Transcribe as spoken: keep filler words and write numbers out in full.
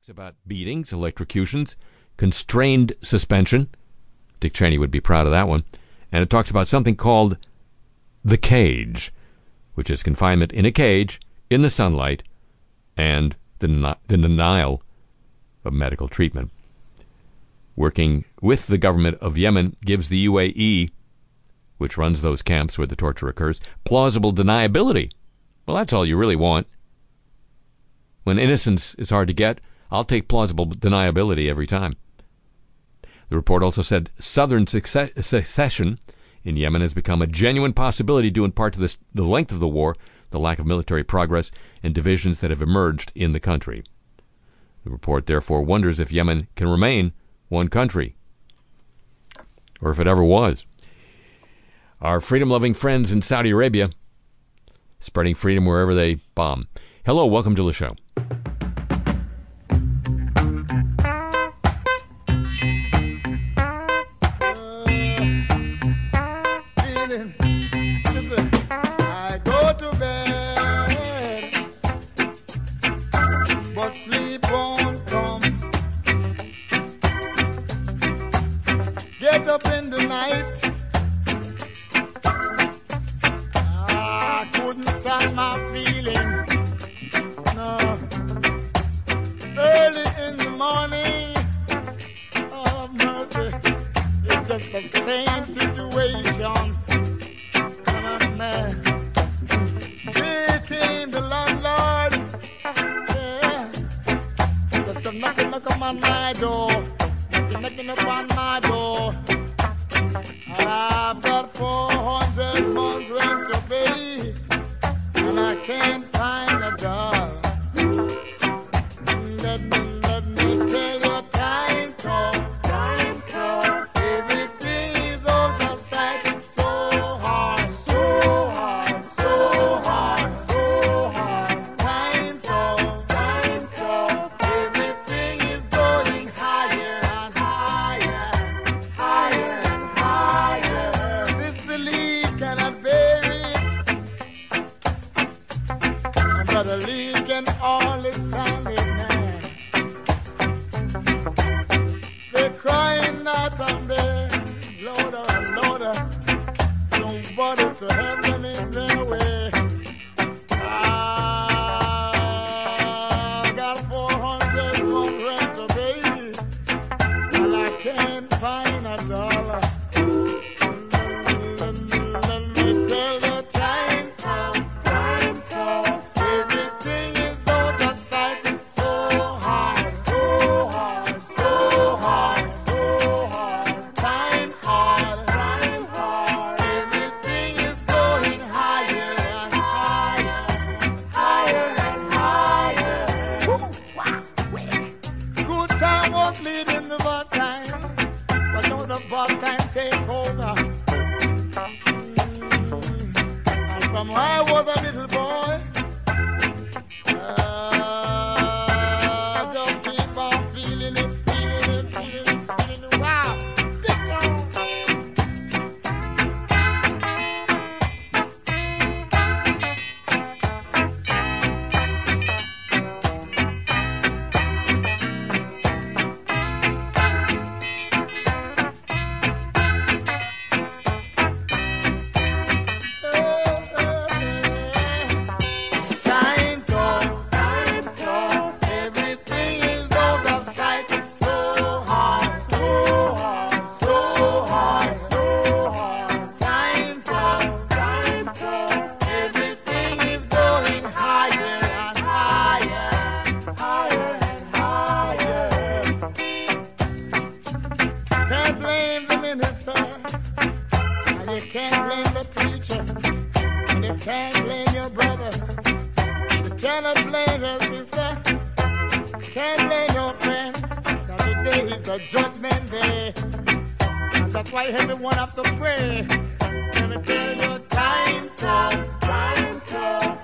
talks about beatings, electrocutions, constrained suspension. Dick Cheney would be proud of that one. And it talks about something called the cage, which is confinement in a cage, in the sunlight, and the, the denial of medical treatment. Working with the government of Yemen gives the U A E, which runs those camps where the torture occurs, plausible deniability. Well, that's all you really want. When innocence is hard to get, I'll take plausible deniability every time. The report also said southern success- secession in Yemen has become a genuine possibility due in part to this, the length of the war, the lack of military progress, and divisions that have emerged in the country. The report therefore wonders if Yemen can remain one country, or if it ever was. Our freedom-loving friends in Saudi Arabia, spreading freedom wherever they bomb. Hello, welcome to the show. Up in the night, I couldn't stand my feelings. No, early in the morning, oh mercy, it's just the same situation. And I'm mad. Here came the landlord, yeah, just a knocking, knocking on my door, knocking, knocking upon my door. I've got four hundred months rent to pay, and I can't find a job. Let me, let me tell you, time talk, time talk. Everything is out of sight. It's so hard, so hard, so hard, so hard. Time talk, time talk. Everything is going higher and higher, higher. The league and all is standing there. They're crying out on there, louder and louder. Nobody to help them in their way. I got four hundred more rent to pay, and I can't find a dollar. Let me tell you, time comes, time comes. From I was a little boy, uh, just keep on feeling it, feeling it, feeling it, feeling it. Wow! You can't blame the preacher, and you can't blame your brother. You cannot blame your sister, you can't blame your friend. Cause today is the judgment day, and that's why everyone have to pray. Let me tell you, time comes, time comes.